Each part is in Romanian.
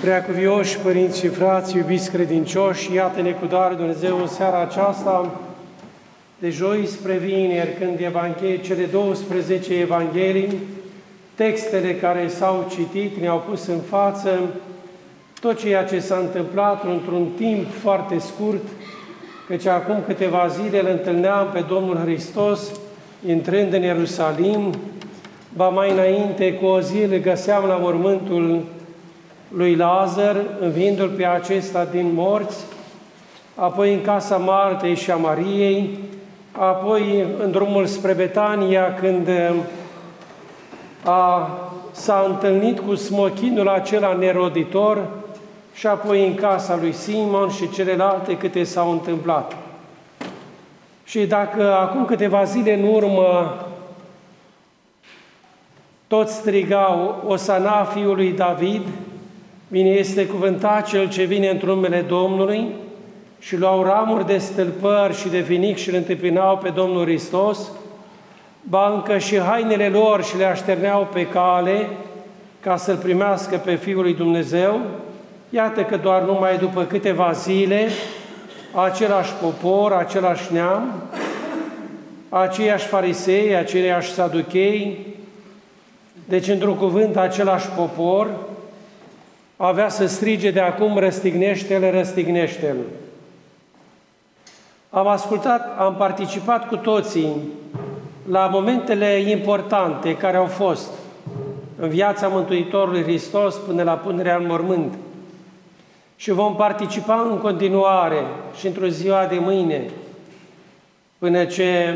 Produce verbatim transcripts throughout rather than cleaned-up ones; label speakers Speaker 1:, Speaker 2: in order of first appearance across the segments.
Speaker 1: Preacuvioși părinți și frați, iubiți credincioși, iată-ne cu dar Dumnezeu în seara aceasta, de joi spre vineri, când Evanghelie, cele douăsprezece Evanghelii, textele care s-au citit, ne-au pus în față tot ceea ce s-a întâmplat într-un timp foarte scurt, căci acum câteva zile îl întâlneam pe Domnul Hristos intrând în Ierusalim, ba mai înainte, cu o zi îl găseam la mormântul lui Lazar, învindu-l pe acesta din morți, apoi în casa Martei și a Mariei, apoi în drumul spre Betania, când a, s-a întâlnit cu smochinul acela neroditor, și apoi în casa lui Simon și celelalte câte s-au întâmplat. Și dacă acum câteva zile în urmă toți strigau, Osana fiului David, bine este cuvântat cel ce vine într numele Domnului, și luau ramuri de stâlpări și de vinic și îl întâmpinau pe Domnul Hristos, ba încă și hainele lor și le așterneau pe cale ca să-L primească pe Fiul lui Dumnezeu. Iată că doar numai după câteva zile, același popor, același neam, aceiași farisei, aceiași saduchei, deci într-un cuvânt același popor, avea să strige de acum, răstignește-l, răstignește-l. Am ascultat, am participat cu toții la momentele importante care au fost în viața Mântuitorului Hristos până la punerea în mormânt. Și vom participa în continuare și într-o ziua de mâine, până ce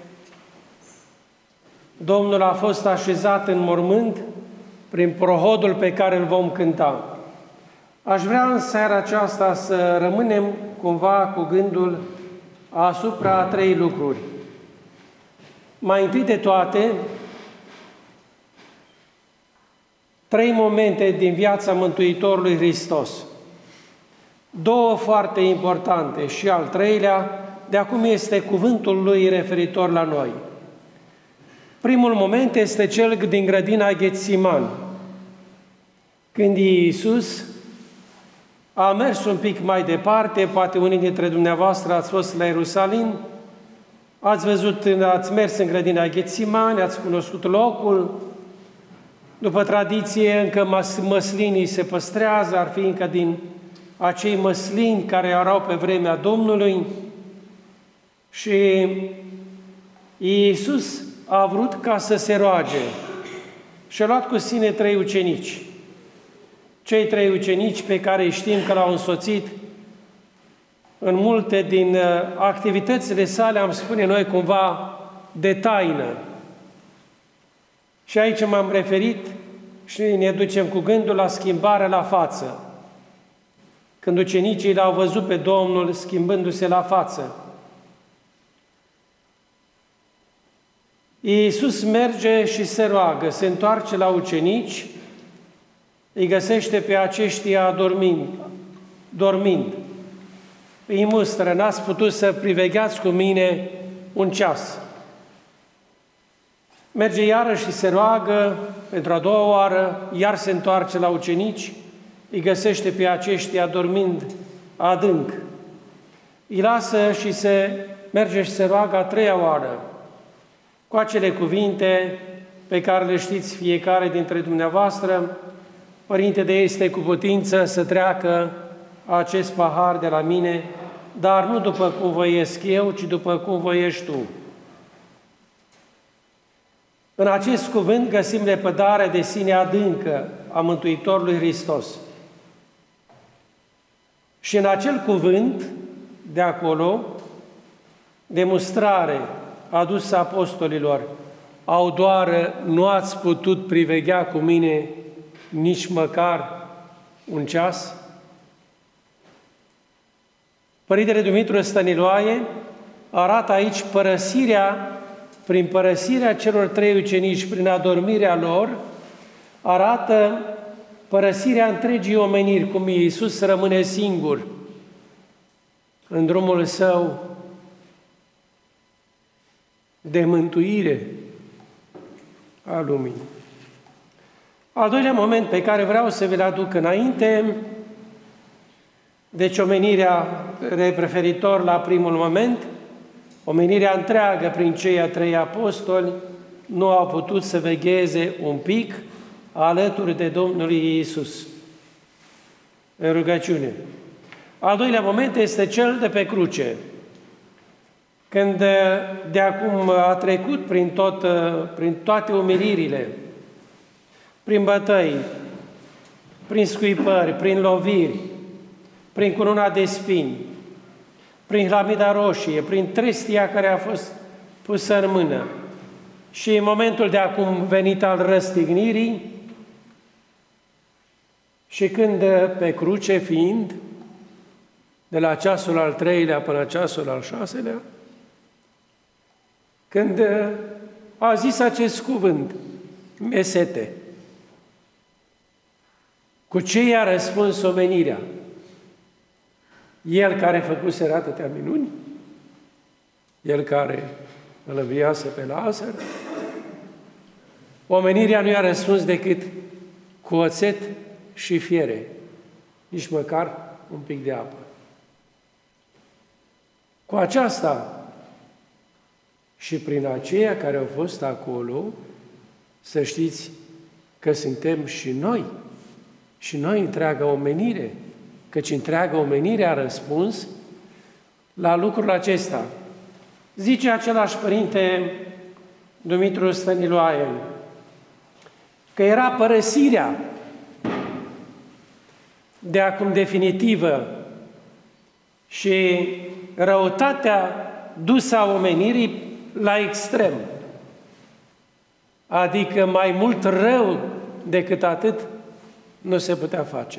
Speaker 1: Domnul a fost așezat în mormânt prin prohodul pe care îl vom cânta. Aș vrea în seara aceasta să rămânem cumva cu gândul asupra a trei lucruri. Mai întâi de toate, trei momente din viața Mântuitorului Hristos. Două foarte importante și al treilea, de acum este cuvântul Lui referitor la noi. Primul moment este cel din grădina Ghețiman, când Iisus a mers un pic mai departe, poate unii dintre dumneavoastră ați fost la Ierusalim, ați văzut, ați mers în grădina Ghețiman, ați cunoscut locul, după tradiție încă măslinii se păstrează, ar fi încă din acei măslini care erau pe vremea Domnului, și Iisus a vrut ca să se roage și a luat cu sine trei ucenici. Cei trei ucenici pe care știm că l-au însoțit în multe din activitățile sale, am spune noi cumva, de taină. Și aici m-am referit și ne ducem cu gândul la schimbarea la față. Când ucenicii l-au văzut pe Domnul schimbându-se la față. Iisus merge și se roagă, se întoarce la ucenici, îi găsește pe aceștia dormind, dormind. Îi mustră, n-ați putut să privegheați cu mine un ceas. Merge iarăși și se roagă pentru a doua oară, iar se întoarce la ucenici, îi găsește pe aceștia dormind adânc. Îi lasă și se merge și se roagă a treia oară, cu acele cuvinte pe care le știți fiecare dintre dumneavoastră: Părinte, de este cu putință să treacă acest pahar de la mine, dar nu după cum voiesc eu, ci după cum voiești Tu. În acest cuvânt găsim lepădarea de sine adâncă a Mântuitorului Hristos. Și în acel cuvânt, de acolo, demonstrare adusă apostolilor: au doar, nu ați putut priveghea cu mine nici măcar un ceas? Părintele Dumitru Stăniloae arată aici părăsirea, prin părăsirea celor trei ucenici, prin adormirea lor, arată părăsirea întregii omeniri, cum Iisus rămâne singur în drumul Său de mântuire a lumii. Al doilea moment pe care vreau să vi-l aduc înainte, deci omenirea referitor la primul moment, omenirea întreagă prin cei trei apostoli nu au putut să vegheze un pic alături de Domnul Iisus în rugăciune. Al doilea moment este cel de pe cruce, când de acum a trecut prin, tot, prin toate umilirile, prin bătăi, prin scuipări, prin loviri, prin cununa de spini, prin hlamida roșie, prin trestia care a fost pusă în mână și în momentul de acum venit al răstignirii și când pe cruce fiind, de la ceasul al treilea până la ceasul al șaselea, când a zis acest cuvânt, mesete, cu ce i-a răspuns omenirea? El care făcuse atâtea minuni? El care îl înviase pe Lazar? Omenirea nu i-a răspuns decât cu oțet și fiere, nici măcar un pic de apă. Cu aceasta și prin aceia care au fost acolo, să știți că suntem și noi, și noi întreaga omenire, căci întreaga omenire a răspuns la lucrul acesta. Zice același părinte Dumitru Stăniloae că era părăsirea de acum definitivă și răutatea dusă a omenirii la extrem, adică mai mult rău decât atât nu se putea face.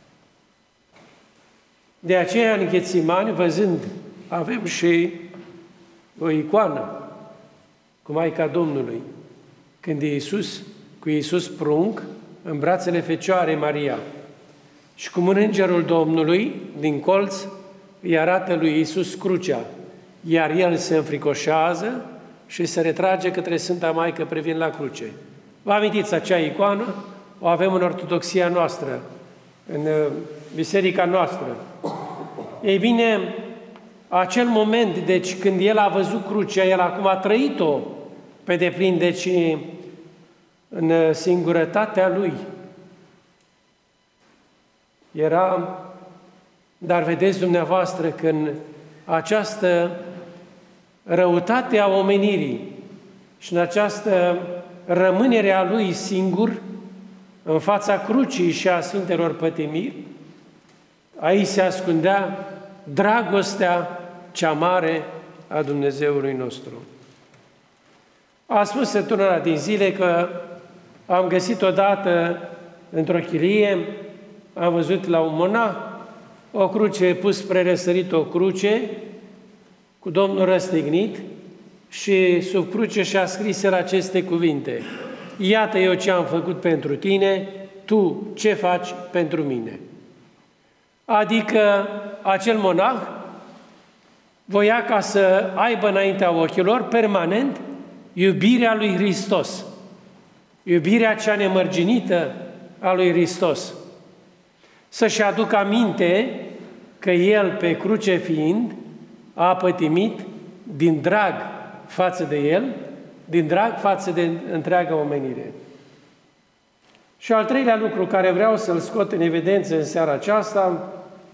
Speaker 1: De aceea, în Ghețimani, văzând, avem și o icoană cu Maica Domnului, când Iisus, cu Iisus prunc, în brațele Fecioarei Maria, și cum în Îngerul Domnului, din colț, îi arată lui Iisus crucea, iar el se înfricoșează și se retrage către Sfânta Maică privind la cruce. Vă amintiți acea icoană? O avem în ortodoxia noastră, în biserica noastră. Ei bine, acel moment, deci când el a văzut crucea, el acum a trăit-o pe deplin, deci în singurătatea lui. Era, dar vedeți dumneavoastră că în această răutate a omenirii și în această rămânere a lui singur, în fața crucii și a Sfintelor Pătimiri, aici se ascundea dragostea cea mare a Dumnezeului nostru. A spus într-una din zile că am găsit odată într-o chilie, am văzut la un monah o cruce pus spre răsărit, o cruce cu Domnul răstignit și sub cruce și-a scris el aceste cuvinte: iată eu ce am făcut pentru tine, tu ce faci pentru mine? Adică acel monah voia ca să aibă înaintea ochilor permanent iubirea lui Hristos, iubirea cea nemărginită a lui Hristos. Să-și aducă aminte că el, pe cruce fiind, a pătimit din drag față de el, din drag față de întreaga omenire. Și al treilea lucru care vreau să-l scot în evidență în seara aceasta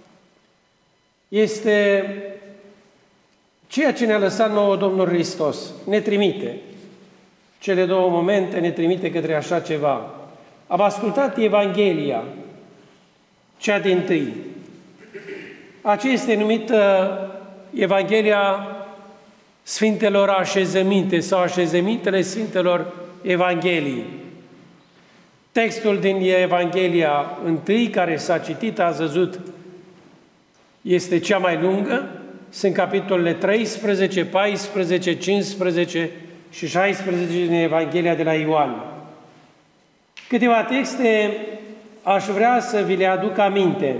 Speaker 1: este ceea ce ne-a lăsat nouă Domnul Hristos. Ne trimite. Cele două momente ne trimite către așa ceva. Am ascultat Evanghelia, cea dintâi. Aceea este numită Evanghelia Sfintelor Așezăminte sau Așezămintele Sfintelor Evanghelii. Textul din Evanghelia întâi, care s-a citit, ați văzut, este cea mai lungă. Sunt capitolele treisprezece, paisprezece, cincisprezece și șaisprezece din Evanghelia de la Ioan. Câteva texte aș vrea să vi le aduc aminte.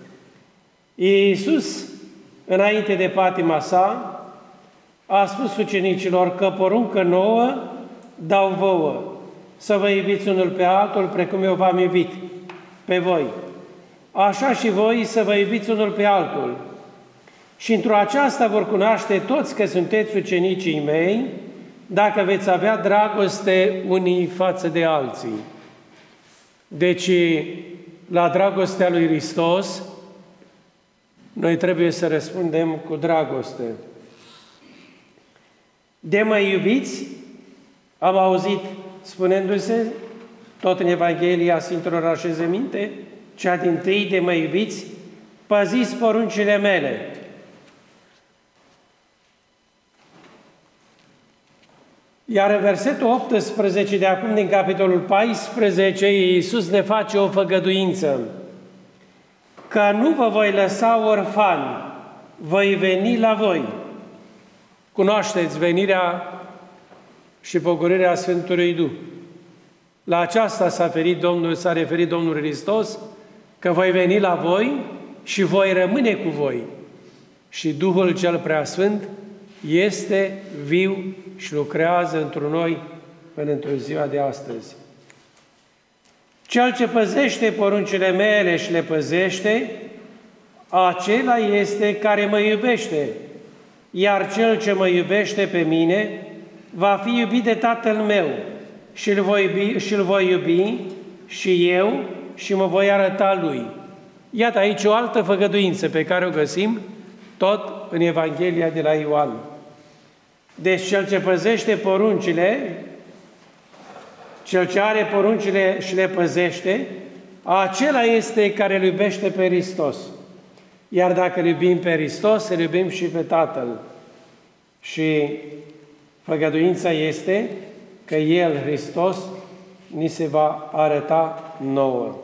Speaker 1: Iisus, înainte de patima sa, a spus ucenicilor că poruncă nouă dau vouă, să vă iubiți unul pe altul, precum eu v-am iubit pe voi. Așa și voi să vă iubiți unul pe altul. Și într-o aceasta vor cunoaște toți că sunteți ucenicii mei, dacă veți avea dragoste unii față de alții. Deci, la dragostea lui Hristos, noi trebuie să răspundem cu dragoste. De mă iubiți, am auzit spunându-se, tot în Evanghelia Sfintelor Așezăminte, cea dintâi, de mă iubiți, păziți poruncile mele. Iar în versetul optsprezece de acum, din capitolul paisprezece, Iisus ne face o făgăduință, că nu vă voi lăsa orfani, voi veni la voi. Cunoașteți venirea și pogorârea Sfântului Duh. La aceasta s-a referit Domnul, s-a referit Domnul Hristos, că voi veni la voi și voi rămâne cu voi. Și Duhul cel Preasfânt este viu și lucrează într noi până într-o ziua de astăzi. Cel ce păzește poruncile mele și le păzește, acela este care mă iubește, iar cel ce mă iubește pe mine va fi iubit de Tatăl meu și îl voi iubi, și îl voi iubi și eu și mă voi arăta lui. Iată aici o altă făgăduință pe care o găsim tot în Evanghelia de la Ioan. Deci cel ce păzește poruncile, cel ce are poruncile și le păzește, acela este care îl iubește pe Hristos. Iar dacă îl iubim pe Hristos, îl iubim și pe Tatăl. Și făgăduința este că El, Hristos, ni se va arăta nouă.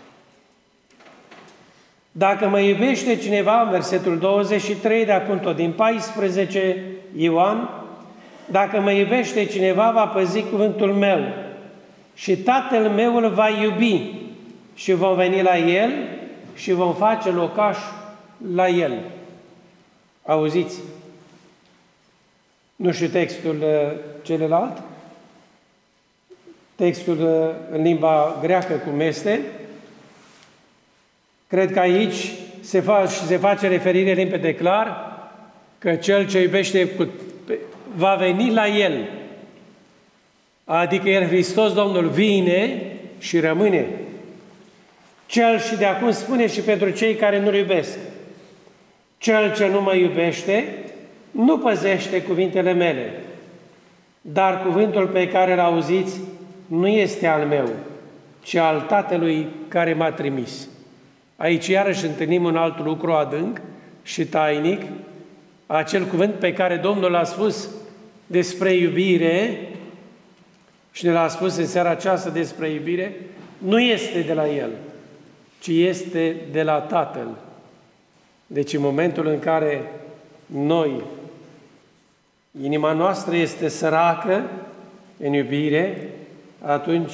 Speaker 1: Dacă mă iubește cineva, în versetul douăzeci și trei, de acum tot din paisprezece, Ioan, dacă mă iubește cineva, va păzi cuvântul meu și Tatăl meu îl va iubi și vom veni la El și vom face locaș la El. Auziți? Nu știu textul uh, celălalt, textul uh, în limba greacă cum este. Cred că aici se, fa- se face referire limpede clar că cel ce iubește cu, va veni la El. Adică El, Hristos, Domnul, vine și rămâne. Cel, și de acum spune și pentru cei care nu-L iubesc, cel ce nu mă iubește, nu păzește cuvintele mele, dar cuvântul pe care l auziți nu este al meu, ci al Tatălui care m-a trimis. Aici iarăși întâlnim un alt lucru adânc și tainic, acel cuvânt pe care Domnul l-a spus despre iubire și ne l-a spus în seara aceasta despre iubire, nu este de la El, ci este de la Tatăl. Deci în momentul în care noi, inima noastră este săracă în iubire, atunci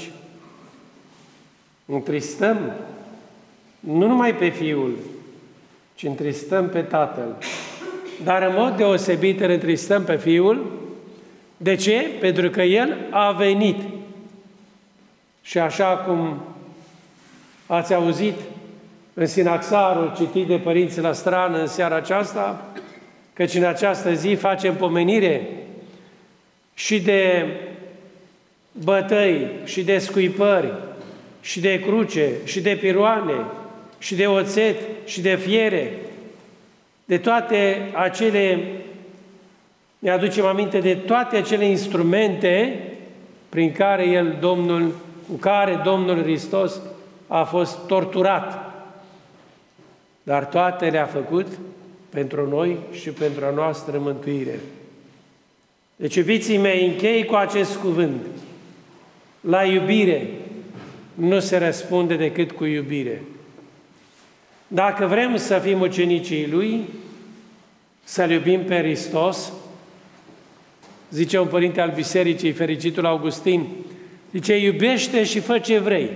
Speaker 1: întristăm nu numai pe Fiul, ci întristăm pe Tatăl. Dar în mod deosebit îl întristăm pe Fiul. De ce? Pentru că El a venit. Și așa cum ați auzit în sinaxarul citit de părinții la strană în seara aceasta, căci în această zi facem pomenire și de bătăi, și de scuipări, și de cruce, și de piroane, și de oțet, și de fiere, de toate acele, ne aducem aminte de toate acele instrumente prin care El, Domnul, cu care Domnul Hristos a fost torturat. Dar toate le-a făcut pentru noi și pentru a noastră mântuire. Deci, iubiții mei, închei cu acest cuvânt. La iubire nu se răspunde decât cu iubire. Dacă vrem să fim ucenicii Lui, să-L iubim pe Hristos, zice un părinte al Bisericii, fericitul Augustin, zice, iubește și fă ce vrei.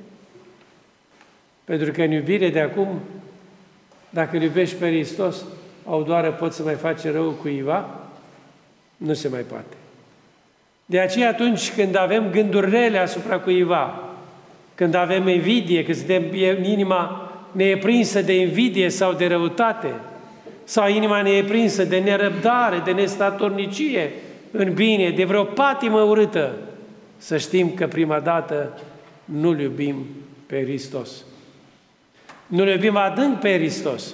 Speaker 1: Pentru că în iubire de acum, dacă îl iubești pe Hristos, au doar poți să mai faci rău cuiva, nu se mai poate. De aceea atunci când avem gânduri rele asupra cuiva, când avem invidie, când suntem, inima ne e prinsă de invidie sau de răutate, sau inima ne e prinsă de nerăbdare, de nestatornicie în bine, de vreo patimă urâtă, să știm că prima dată nu-L iubim pe Hristos. Nu-L iubim adânc pe Hristos.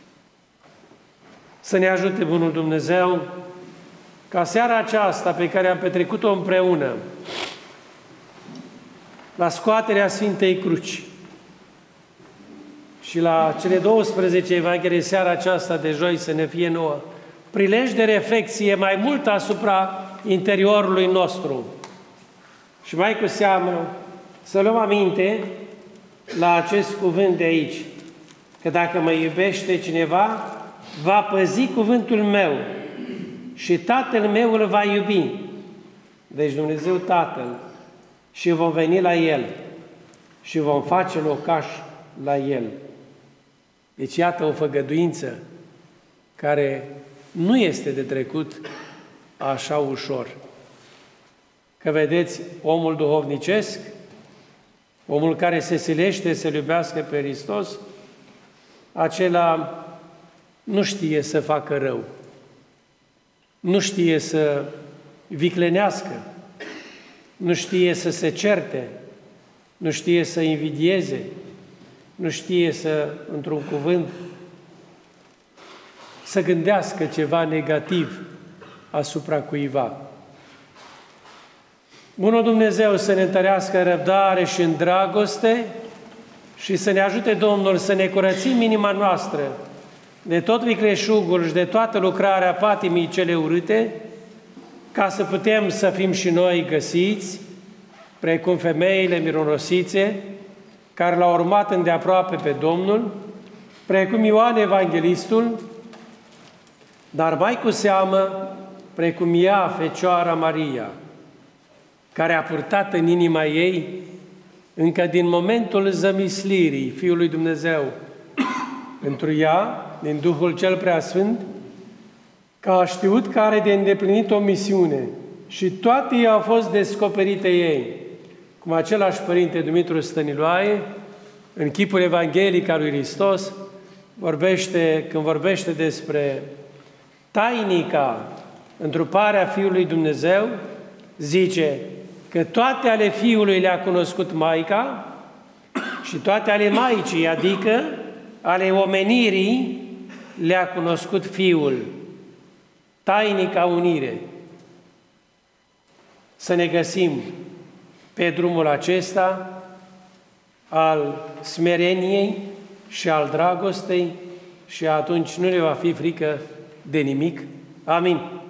Speaker 1: Să ne ajute Bunul Dumnezeu ca seara aceasta pe care am petrecut-o împreună, la scoaterea Sfintei Cruci și la cele douăsprezece Evanghelii seara aceasta de joi să ne fie nouă prilej de reflexie mai mult asupra interiorului nostru. Și mai cu seamă să luăm aminte la acest cuvânt de aici, că dacă mă iubește cineva, va păzi cuvântul meu și Tatăl meu îl va iubi. Deci Dumnezeu Tatăl, și vom veni la El și vom face locaș la El. Deci iată o făgăduință care nu este de trecut așa ușor. Că vedeți, omul duhovnicesc, omul care se silește să-L iubească pe Hristos, acela nu știe să facă rău, nu știe să viclenească, nu știe să se certe, nu știe să invidieze, nu știe să, într-un cuvânt, să gândească ceva negativ asupra cuiva. Bunul Dumnezeu să ne întărească în răbdare și în dragoste și să ne ajute Domnul să ne curățim inima noastră de tot vicleșugul și de toată lucrarea patimii cele urâte, ca să putem să fim și noi găsiți, precum femeile mironosițe, care l-au urmat îndeaproape pe Domnul, precum Ioan Evanghelistul, dar mai cu seamă, precum ea, Fecioara Maria, care a purtat în inima ei, încă din momentul zămislirii Fiului Dumnezeu, pentru ea, din Duhul cel Preasfânt, că a știut că are de îndeplinit o misiune și toate ei au fost descoperite ei, cum același Părinte Dumitru Stăniloae, în chipul evanghelic al lui Hristos, vorbește, când vorbește despre tainica întruparea Fiului Dumnezeu, zice că toate ale Fiului le-a cunoscut Maica și toate ale Maicii, adică ale omenirii, le-a cunoscut Fiul. Tainica unire. Să ne găsim pe drumul acesta al smereniei și al dragostei și atunci nu ne va fi frică de nimic. Amin.